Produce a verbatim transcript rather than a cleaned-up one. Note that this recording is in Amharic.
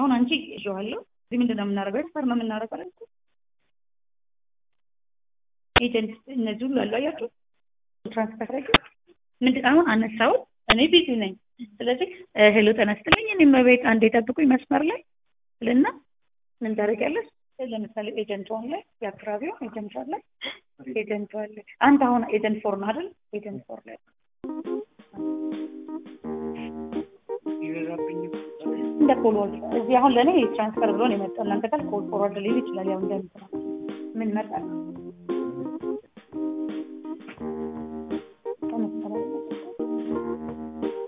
አሁን አንቺ ይዤዋለሁ እዚህ ምንድነው የምናደርገው ፈርም የምናደርገው አይደል ኤጀንት እነዚህ ሁሉ አሉ አያችሁ ትራንስፈር አድርጊ ምንድን አሁን አነሳው እኔ ቢዚ ነኝ ስለዚህ ሄሎ ተነስተልኝ እኔ መቤት አንዴ ጠብቁኝ መስመር ላይ ልና ምን ታደርጊያለሽ ለምሳሌ ኤጀንት ሆን ላይ ያክራቢው ኤጀንት ላይ ኤጀንት ላይ አንተ አሁን ኤጀንት ፎር ነው አይደል ኤጀንት ፎር ላይ እንደ ፎሎወር እዚህ አሁን ለኔ ትራንስፈር ብሎ ነው የመጣው እናንተ ጋር ኮል ፎርዋርድ ሊል ይችላል ያው እንደምትለው ምን መጣ